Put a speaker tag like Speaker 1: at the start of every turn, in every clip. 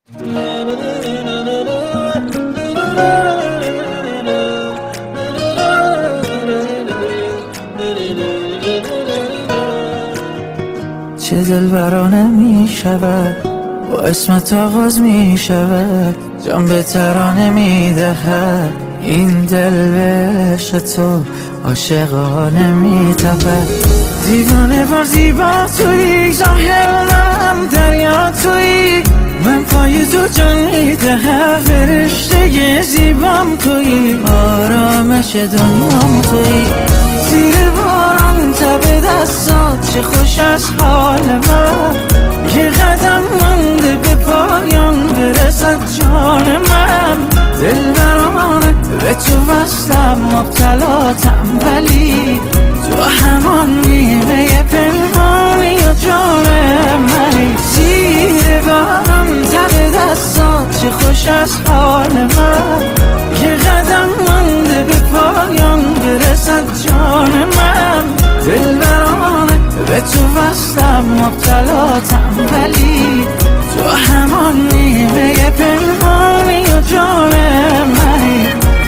Speaker 1: چه دلبرانه می شود با اسمت آغاز می شود، جان به ترانه می دهد این دل به عشق تو عاشقانه می تپد. دیوانه بار زیبا تویی، ظاهرم دریا تویی، من پای تو جان می دهم، فرشته زیبام تویی، آرامش دنیام تویی. زیر باران تب دستات چه خوش از حال من، یه قدم مونده به پایان برسد جان من. دلبرانه به تو وصلم، مبتلاتم ولی تو همان نیمه پنهانی و جان منی. زیر باران تب دستات چه خوش از حال من، یه قدم مونده به پایان برسد جان من. دلبرانه به تو وصلم، مبتلاتم ولی تو همان نیمه پنهانی و جان منی.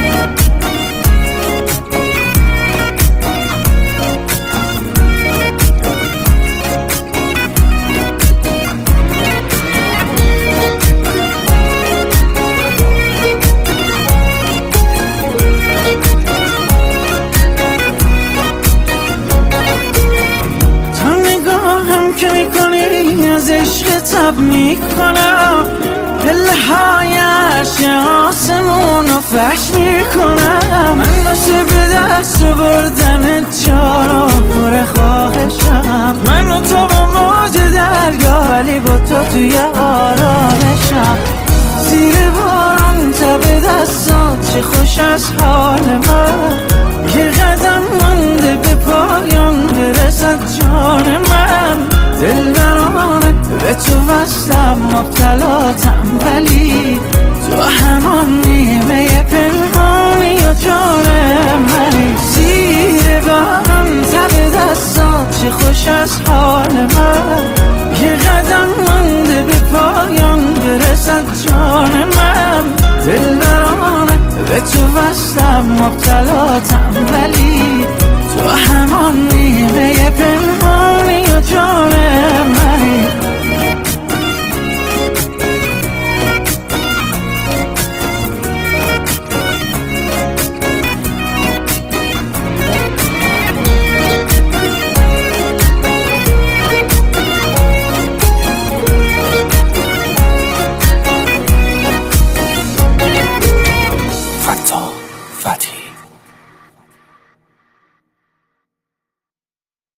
Speaker 1: که میکنی از عشق تب میکنم، پله های عرش آسمون رو فش میکنم. من واسه به دست بردن جارو پر خواهشم، من و تو با موج دریا ولی با تو توی آرامشم. زیر باران تب دستات چه خوش از حال من، یه قدم مونده به پایان برسد جان من. دلبرانه به تو وصلم، مبتلاتم ولی تو همان نیمه پنهانی و جان منی. زیر باران تب دستات چه خوش از حال من، یه قدم مونده به پایان برسد جان من. دلبرانه به تو وصلم، مبتلاتم ولی تو همان نیمه پنهانی و جان منی.
Speaker 2: فتیح